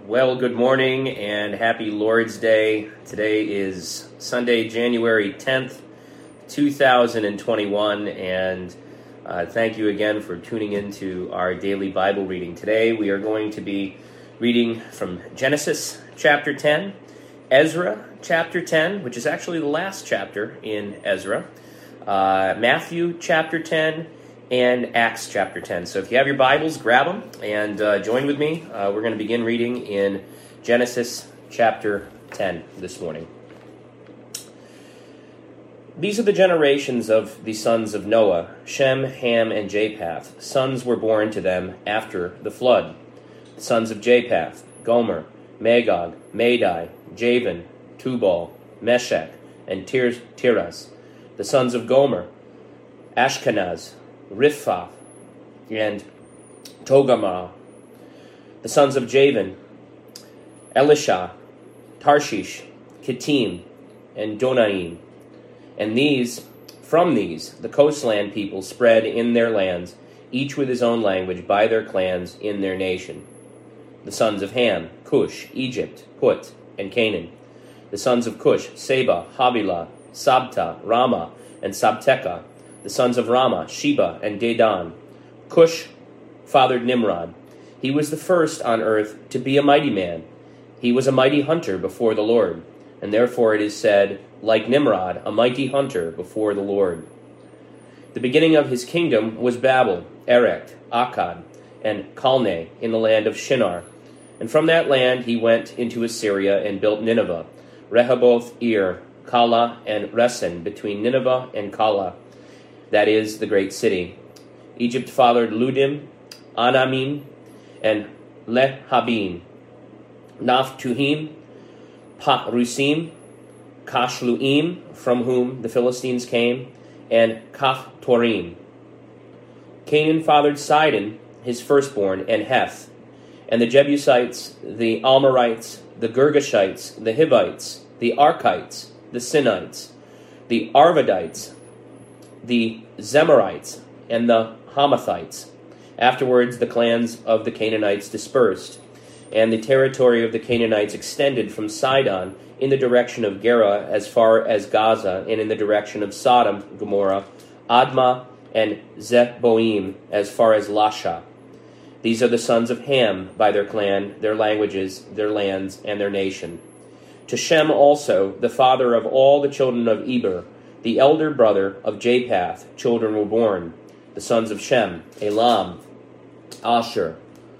Well, good morning and happy Lord's Day. Today is Sunday, January 10th, 2021, and thank you again for tuning into our daily Bible reading. Today we are going to be reading from Genesis chapter 10, Ezra chapter 10, which is actually the last chapter in Ezra, Matthew chapter 10, and Acts chapter 10. So if you have your Bibles, grab them and join with me. We're going to begin reading in Genesis chapter 10 this morning. These are the generations of the sons of Noah, Shem, Ham, and Japheth. Sons were born to them after the flood. The sons of Japheth, Gomer, Magog, Madai, Javan, Tubal, Meshech, and Tiras. The sons of Gomer, Ashkenaz, Riphath, and Togarmah. The sons of Javan, Elisha, Tarshish, Kittim, and Donaim. And from these, the coastland people spread in their lands, each with his own language, by their clans in their nation. The sons of Ham, Cush, Egypt, Put, and Canaan. The sons of Cush, Seba, Havilah, Sabta, Ramah, and Sabteka. The sons of Ramah, Sheba, and Dedan. Cush fathered Nimrod. He was the first on earth to be a mighty man. He was a mighty hunter before the Lord, and therefore it is said, like Nimrod, a mighty hunter before the Lord. The beginning of his kingdom was Babel, Erech, Akkad, and Calneh in the land of Shinar. And from that land he went into Assyria and built Nineveh, Rehoboth-ir, Calah, and Resen, between Nineveh and Calah, that is, the great city. Egypt fathered Ludim, Anamim, and Lehabim, Naphtuhim, Parusim, Kashluim, from whom the Philistines came, and Kaphtorim. Canaan fathered Sidon, his firstborn, and Heth, and the Jebusites, the Amorites, the Girgashites, the Hivites, the Archites, the Sinites, the Arvadites, the Zemarites, and the Hamathites. Afterwards, the clans of the Canaanites dispersed, and the territory of the Canaanites extended from Sidon in the direction of Gera as far as Gaza, and in the direction of Sodom, Gomorrah, Admah, and Zeboim as far as Lasha. These are the sons of Ham by their clan, their languages, their lands, and their nation. To Shem also, the father of all the children of Eber, the elder brother of Japheth, children were born. The sons of Shem, Elam, Asher,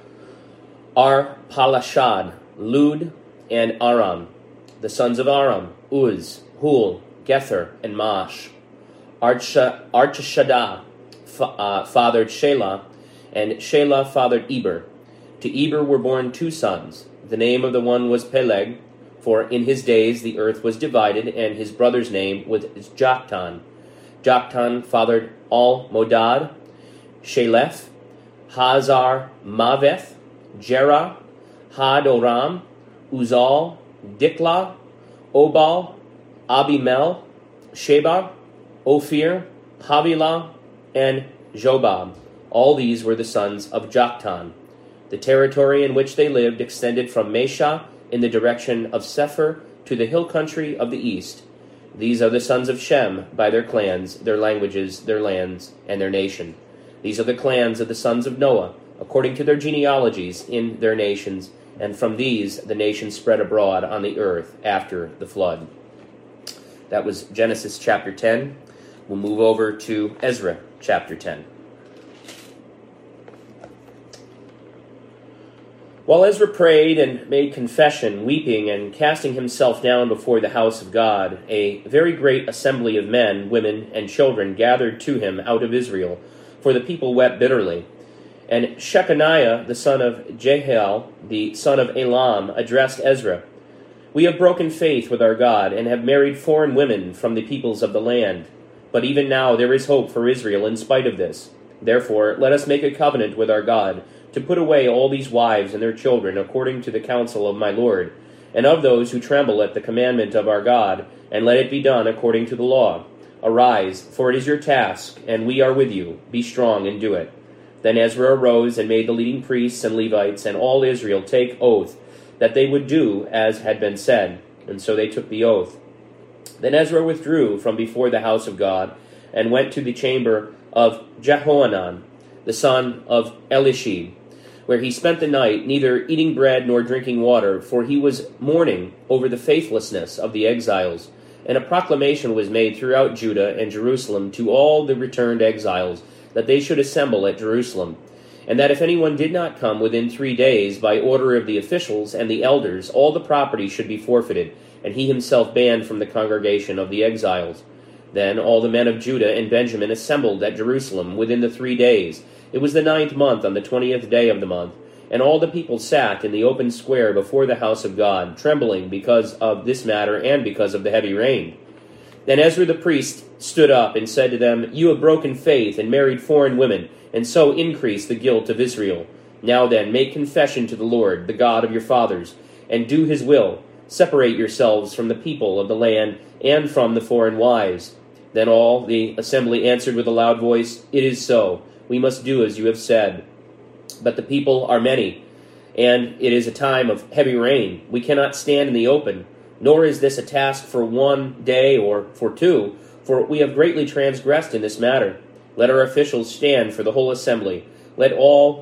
Arpalashad, Lud, and Aram. The sons of Aram, Uz, Hul, Gether, and Mash. Archashadah fathered Shelah, and Shelah fathered Eber. To Eber were born two sons. The name of the one was Peleg, for in his days the earth was divided, and his brother's name was Joktan. Joktan fathered Al-Modad, Shelef, Hazar Maveth, Jerah, Hadoram, Uzal, Diklah, Obal, Abimel, Sheba, Ophir, Havilah, and Jobab. All these were the sons of Joktan. The territory in which they lived extended from Mesha in the direction of Sephir to the hill country of the east. These are the sons of Shem by their clans, their languages, their lands, and their nation. These are the clans of the sons of Noah, according to their genealogies in their nations, and from these the nations spread abroad on the earth after the flood. That was Genesis chapter 10. We'll move over to Ezra chapter 10. While Ezra prayed and made confession, weeping and casting himself down before the house of God, a very great assembly of men, women, and children gathered to him out of Israel, for the people wept bitterly. And Shechaniah, the son of Jehiel, the son of Elam, addressed Ezra, "We have broken faith with our God, and have married foreign women from the peoples of the land. But even now there is hope for Israel in spite of this. Therefore, let us make a covenant with our God, to put away all these wives and their children according to the counsel of my Lord, and of those who tremble at the commandment of our God, and let it be done according to the law. Arise, for it is your task, and we are with you. Be strong and do it." Then Ezra arose and made the leading priests and Levites and all Israel take oath that they would do as had been said. And so they took the oath. Then Ezra withdrew from before the house of God, and went to the chamber of Jehohanan, the son of Elishib, where he spent the night, neither eating bread nor drinking water, for he was mourning over the faithlessness of the exiles. And a proclamation was made throughout Judah and Jerusalem to all the returned exiles, that they should assemble at Jerusalem, and that if anyone did not come within 3 days, by order of the officials and the elders, all the property should be forfeited, and he himself banned from the congregation of the exiles. Then all the men of Judah and Benjamin assembled at Jerusalem within the 3 days. It was the 9th month, on the 20th day of the month, and all the people sat in the open square before the house of God, trembling because of this matter and because of the heavy rain. Then Ezra the priest stood up and said to them, "You have broken faith and married foreign women, and so increased the guilt of Israel. Now then, make confession to the Lord, the God of your fathers, and do his will. Separate yourselves from the people of the land and from the foreign wives." Then all the assembly answered with a loud voice, "It is so. We must do as you have said. But the people are many, and it is a time of heavy rain. We cannot stand in the open, nor is this a task for 1 day or for 2, for we have greatly transgressed in this matter. Let our officials stand for the whole assembly. Let all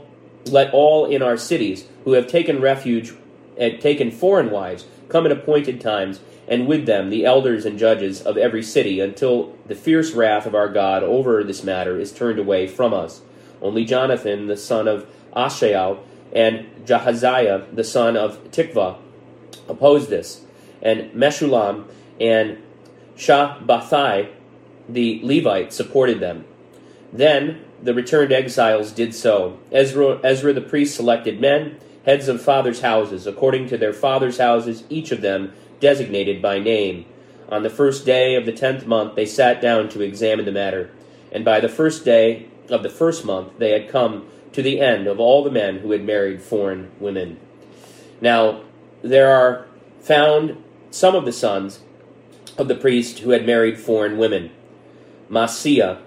in our cities who have taken refuge and taken foreign wives come at appointed times, and with them the elders and judges of every city, until the fierce wrath of our God over this matter is turned away from us." Only Jonathan, the son of Ashael, and Jahaziah, the son of Tikvah, opposed this, and Meshullam and Shabbathai, the Levite, supported them. Then the returned exiles did so. Ezra the priest selected men, heads of fathers' houses, according to their fathers' houses, each of them designated by name. On the first day of the 10th month they sat down to examine the matter, and by the first day of the first month they had come to the end of all the men who had married foreign women. Now, there are found some of the sons of the priest who had married foreign women: Maaseiah,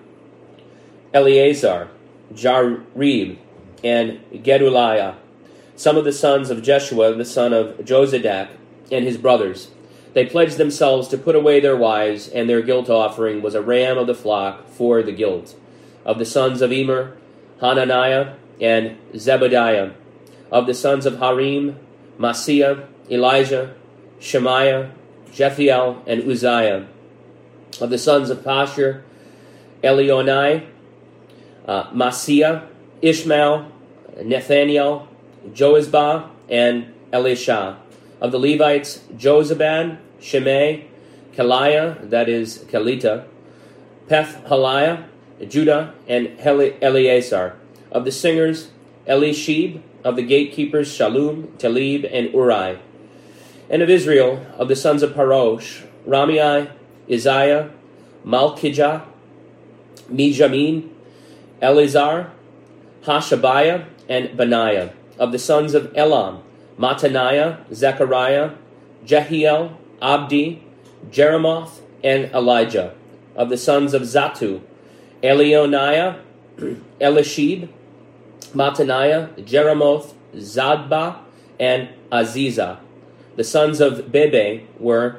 Eleazar, Jarib, and Gedaliah. Some of the sons of Jeshua, the son of Jozadak, and his brothers. They pledged themselves to put away their wives, and their guilt offering was a ram of the flock for the guilt. Of the sons of Emer, Hananiah, and Zebediah. Of the sons of Harim, Maaseiah, Elijah, Shemaiah, Jethiel, and Uzziah. Of the sons of Pashur, Elionai, Maaseiah, Ishmael, Nathaniel, Joazbah, and Elisha. Of the Levites, Jozabad, Shimei, Kaliah, that is Kelita, Peth-Haliah, Judah, and Eleazar. Of the singers, Elishib. Of the gatekeepers, Shallum, Talib, and Uri. And of Israel, of the sons of Parosh, Ramai, Isaiah, Malkijah, Mijamin, Elizar, Hashabiah, and Benaiah. Of the sons of Elam, Mattaniah, Zechariah, Jehiel, Abdi, Jeremoth, and Elijah. Of the sons of Zatu, Elioniah, Elishib, Mattaniah, Jeremoth, Zadbah, and Aziza. The sons of Bebe were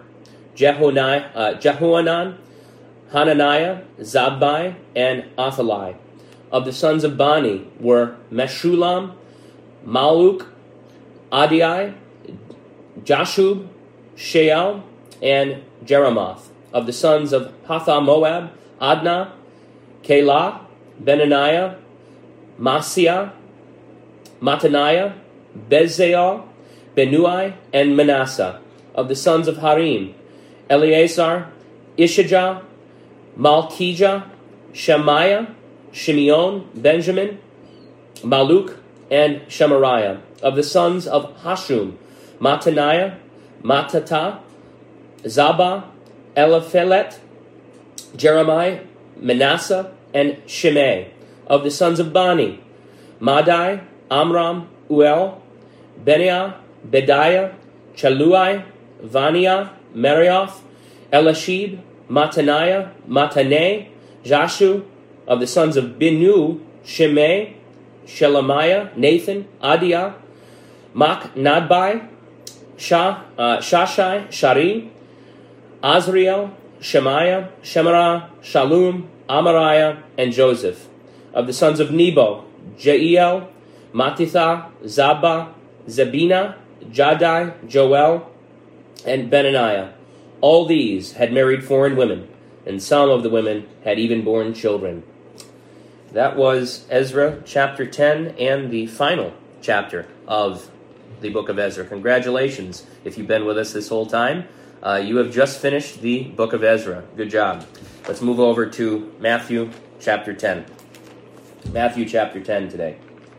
Jehohanan, Hananiah, Zabbai, and Athaliah. Of the sons of Bani were Meshullam, Maluk, Adai, Jashub, Sheal, and Jeremoth. Of the sons of Pathamoab, Adnah, Keilah, Benaniah, Maaseiah, Mattaniah, Bezalel, Benui, and Manasseh. Of the sons of Harim, Eleazar, Ishijah, Malkijah, Shemaiah, Shimeon, Benjamin, Maluk, and Shemariah. Of the sons of Hashum, Mattaniah, Mattata, Zabah, Eliphelet, Jeremiah, Manasseh, and Shimei. Of the sons of Bani, Madai, Amram, Uel, Beniah, Bediah, Chalui, Vaniah, Marioth, Elishib, Mattaniah, Mattaneh, Jashu. Of the sons of Binu, Shimei, Shelemiah, Nathan, Adiah, Maknadbai, Shashai, Shari, Azriel, Shemaiah, Shemarah, Shalom, Amariah, and Joseph. Of the sons of Nebo, Jeiel, Mattitha, Zabba, Zebina, Jaddai, Joel, and Benaniah. All these had married foreign women, and some of the women had even borne children. That was Ezra chapter 10 and the final chapter of the book of Ezra. Congratulations if you've been with us this whole time. You have just finished the book of Ezra. Good job. Let's move over to Matthew chapter 10. Matthew chapter 10 today.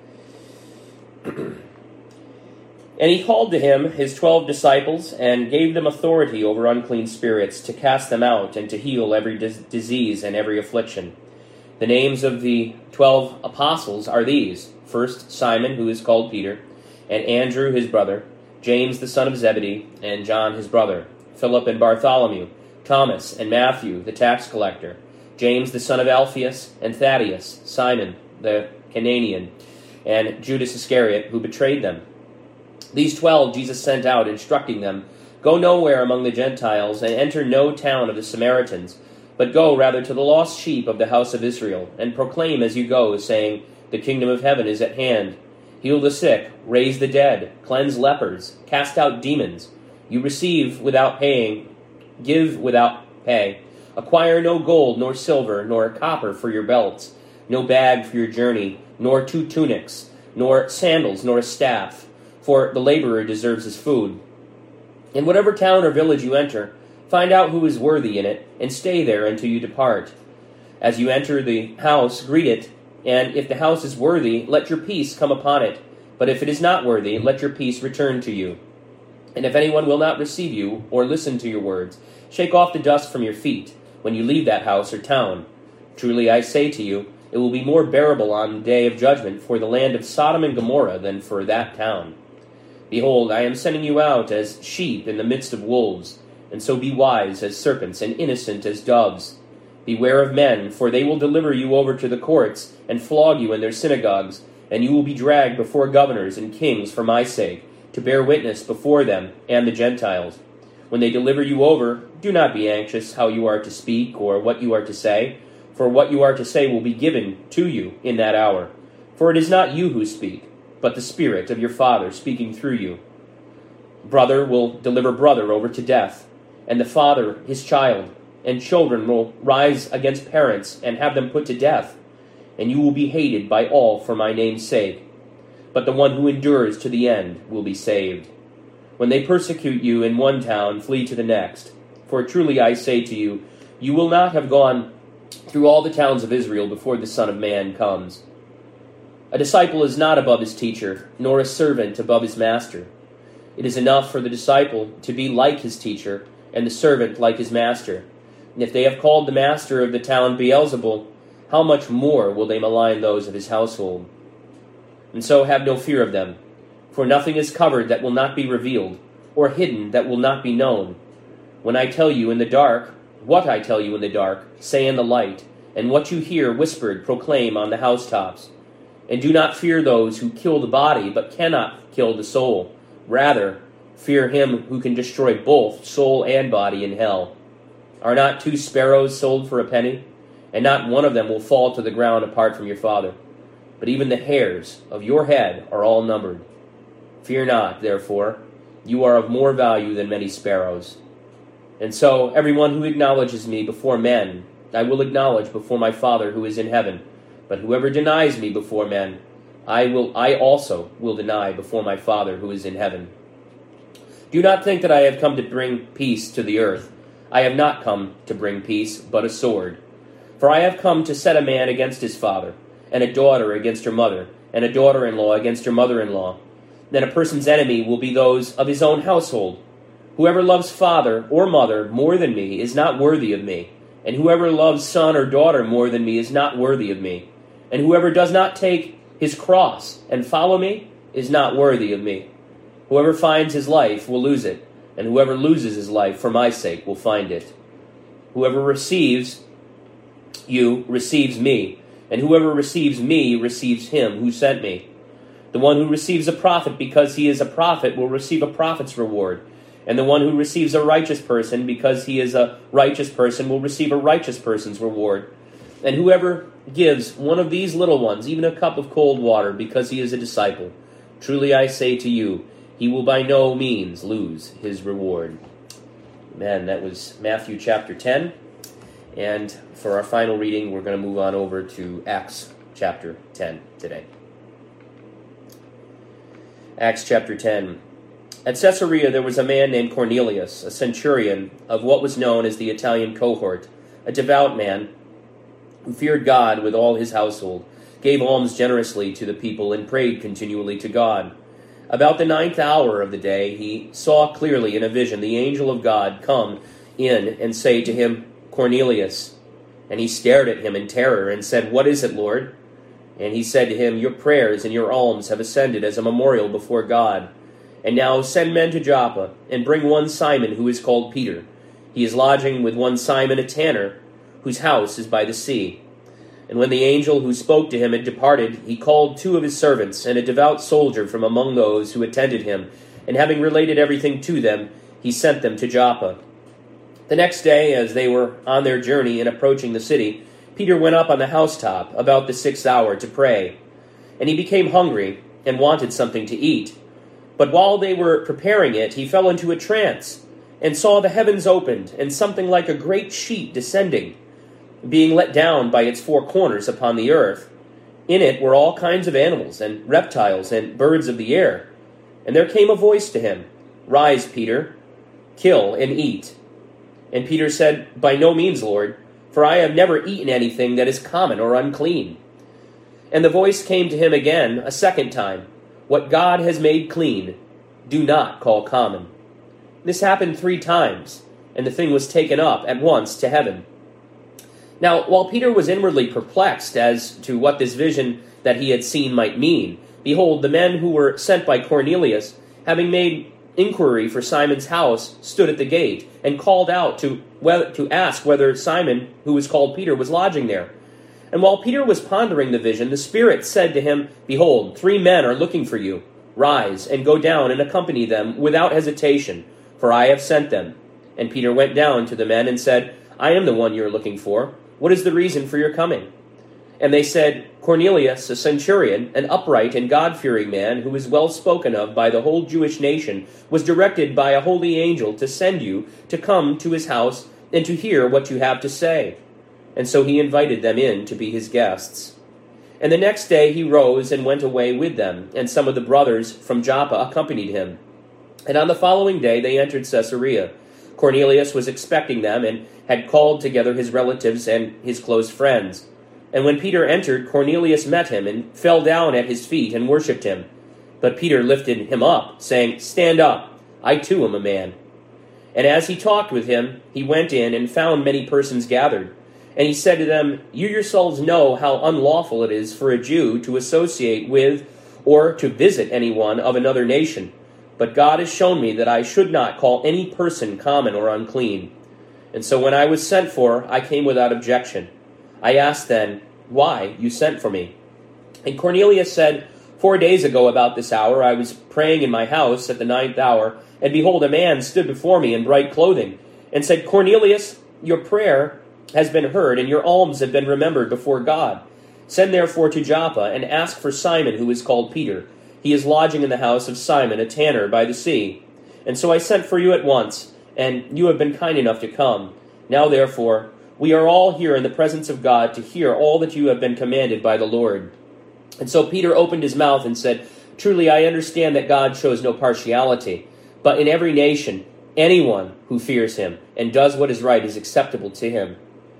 And he called to him his 12 disciples and gave them authority over unclean spirits to cast them out and to heal every disease and every affliction. The names of the 12 apostles are these: first, Simon, who is called Peter, and Andrew his brother, James the son of Zebedee, and John his brother, Philip and Bartholomew, Thomas and Matthew the tax collector, James the son of Alphaeus, and Thaddeus, Simon the Canaanian, and Judas Iscariot, who betrayed them. These 12 Jesus sent out, instructing them, "Go nowhere among the Gentiles, and enter no town of the Samaritans, but go rather to the lost sheep of the house of Israel, and proclaim as you go, saying, The kingdom of heaven is at hand. Heal the sick, raise the dead, cleanse lepers, cast out demons. You receive without paying, give without pay. Acquire no gold, nor silver, nor copper for your belts, no bag for your journey, nor 2 tunics, nor sandals, nor a staff, for the laborer deserves his food. In whatever town or village you enter, find out who is worthy in it, and stay there until you depart. As you enter the house, greet it, and if the house is worthy, let your peace come upon it. But if it is not worthy, let your peace return to you. And if anyone will not receive you, or listen to your words, shake off the dust from your feet when you leave that house or town. Truly I say to you, it will be more bearable on the day of judgment for the land of Sodom and Gomorrah than for that town. Behold, I am sending you out as sheep in the midst of wolves, and so be wise as serpents and innocent as doves. Beware of men, for they will deliver you over to the courts and flog you in their synagogues, and you will be dragged before governors and kings for my sake, to bear witness before them and the Gentiles. When they deliver you over, do not be anxious how you are to speak or what you are to say, for what you are to say will be given to you in that hour. For it is not you who speak, but the Spirit of your Father speaking through you. Brother will deliver brother over to death, and the father his child, and children will rise against parents and have them put to death, and you will be hated by all for my name's sake. But the one who endures to the end will be saved. When they persecute you in one town, flee to the next. For truly I say to you, you will not have gone through all the towns of Israel before the Son of Man comes. A disciple is not above his teacher, nor a servant above his master. It is enough for the disciple to be like his teacher, and the servant like his master. And if they have called the master of the town Beelzebul, how much more will they malign those of his household? And so have no fear of them, for nothing is covered that will not be revealed, or hidden that will not be known. When I tell you in the dark, what I tell you in the dark, say in the light, and what you hear whispered proclaim on the housetops. And do not fear those who kill the body, but cannot kill the soul. Rather, fear him who can destroy both soul and body in hell. Are not 2 sparrows sold for a penny? And not one of them will fall to the ground apart from your Father. But even the hairs of your head are all numbered. Fear not, therefore, you are of more value than many sparrows. And so everyone who acknowledges me before men, I will acknowledge before my Father who is in heaven. But whoever denies me before men, I also will deny before my Father who is in heaven. Do not think that I have come to bring peace to the earth. I have not come to bring peace, but a sword. For I have come to set a man against his father, and a daughter against her mother, and a daughter-in-law against her mother-in-law. Then a person's enemy will be those of his own household. Whoever loves father or mother more than me is not worthy of me, and whoever loves son or daughter more than me is not worthy of me. And whoever does not take his cross and follow me is not worthy of me. Whoever finds his life will lose it, and whoever loses his life for my sake will find it. Whoever receives you receives me, and whoever receives me receives him who sent me. The one who receives a prophet because he is a prophet will receive a prophet's reward. And the one who receives a righteous person because he is a righteous person will receive a righteous person's reward. And whoever gives one of these little ones even a cup of cold water because he is a disciple, truly I say to you, he will by no means lose his reward. Amen. That was Matthew chapter 10. And for our final reading, we're going to move on over to Acts chapter 10 today. Acts chapter 10. At Caesarea there was a man named Cornelius, a centurion of what was known as the Italian cohort, a devout man who feared God with all his household, gave alms generously to the people, and prayed continually to God. About the 9th hour of the day he saw clearly in a vision the angel of God come in and say to him, Cornelius. And he stared at him in terror and said, What is it, Lord? And he said to him, Your prayers and your alms have ascended as a memorial before God. And now send men to Joppa, and bring one Simon who is called Peter. He is lodging with one Simon a tanner, whose house is by the sea. And when the angel who spoke to him had departed, he called 2 of his servants, and a devout soldier from among those who attended him, and having related everything to them, he sent them to Joppa. The next day, as they were on their journey and approaching the city, Peter went up on the housetop about the 6th hour to pray. And he became hungry, and wanted something to eat. But while they were preparing it, he fell into a trance, and saw the heavens opened, and something like a great sheet descending, being let down by its 4 corners upon the earth. In it were all kinds of animals, and reptiles, and birds of the air. And there came a voice to him, Rise, Peter, kill and eat. And Peter said, By no means, Lord, for I have never eaten anything that is common or unclean. And the voice came to him again a second time, What God has made clean, do not call common. This happened 3 times, and the thing was taken up at once to heaven. Now, while Peter was inwardly perplexed as to what this vision that he had seen might mean, behold, the men who were sent by Cornelius, having made inquiry for Simon's house, stood at the gate, and called out to ask whether Simon, who was called Peter, was lodging there. And while Peter was pondering the vision, the Spirit said to him, Behold, 3 men are looking for you. Rise, and go down and accompany them without hesitation, for I have sent them. And Peter went down to the men and said, I am the one you are looking for. What is the reason for your coming? And they said, Cornelius, a centurion, an upright and God-fearing man, who is well spoken of by the whole Jewish nation, was directed by a holy angel to send you to come to his house and to hear what you have to say. And so he invited them in to be his guests. And the next day he rose and went away with them, and some of the brothers from Joppa accompanied him. And on the following day they entered Caesarea. Cornelius was expecting them, and had called together his relatives and his close friends. And when Peter entered, Cornelius met him, and fell down at his feet and worshipped him. But Peter lifted him up, saying, Stand up, I too am a man. And as he talked with him, he went in and found many persons gathered. And he said to them, You yourselves know how unlawful it is for a Jew to associate with or to visit anyone of another nation. But God has shown me that I should not call any person common or unclean. And so when I was sent for, I came without objection. I asked then, Why you sent for me? And Cornelius said, 4 days ago about this hour I was praying in my house at the 9th hour, and behold, a man stood before me in bright clothing, and said, Cornelius, your prayer has been heard, and your alms have been remembered before God. Send therefore to Joppa, and ask for Simon, who is called Peter. He is lodging in the house of Simon, a tanner by the sea. And so I sent for you at once, and you have been kind enough to come. Now therefore, we are all here in the presence of God to hear all that you have been commanded by the Lord. And so Peter opened his mouth and said, Truly I understand that God shows no partiality, but in every nation, anyone who fears him and does what is right is acceptable to him.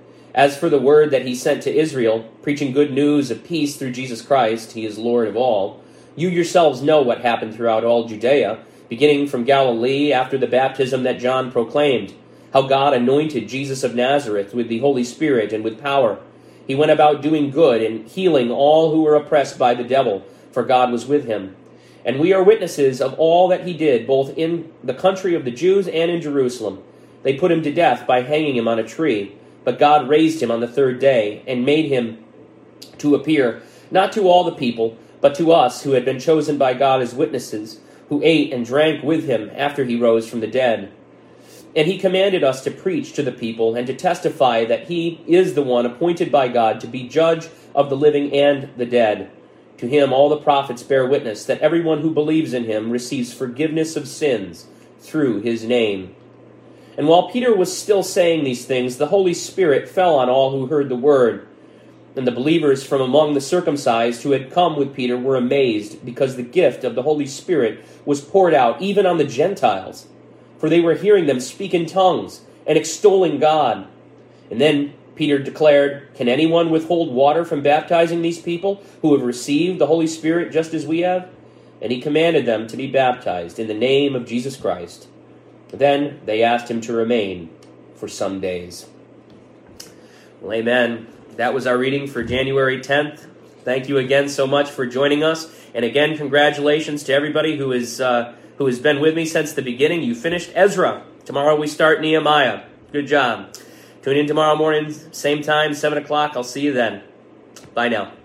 As for the word that he sent to Israel, preaching good news of peace through Jesus Christ, he is Lord of all, you yourselves know what happened throughout all Judea, beginning from Galilee after the baptism that John proclaimed, how God anointed Jesus of Nazareth with the Holy Spirit and with power. He went about doing good and healing all who were oppressed by the devil, for God was with him. And we are witnesses of all that he did, both in the country of the Jews and in Jerusalem. They put him to death by hanging him on a tree. But God raised him on the 3rd day and made him to appear not to all the people, but to us who had been chosen by God as witnesses, who ate and drank with him after he rose from the dead. And he commanded us to preach to the people and to testify that he is the one appointed by God to be judge of the living and the dead. To him all the prophets bear witness that everyone who believes in him receives forgiveness of sins through his name. And while Peter was still saying these things, the Holy Spirit fell on all who heard the word. And the believers from among the circumcised who had come with Peter were amazed, because the gift of the Holy Spirit was poured out even on the Gentiles. For they were hearing them speak in tongues and extolling God. And then Peter declared, "Can anyone withhold water from baptizing these people who have received the Holy Spirit just as we have?" And he commanded them to be baptized in the name of Jesus Christ. Then they asked him to remain for some days. Well, amen. That was our reading for January 10th. Thank you again so much for joining us. And again, congratulations to everybody who has been with me since the beginning. You finished Ezra. Tomorrow we start Nehemiah. Good job. Tune in tomorrow morning, same time, 7 o'clock. I'll see you then. Bye now.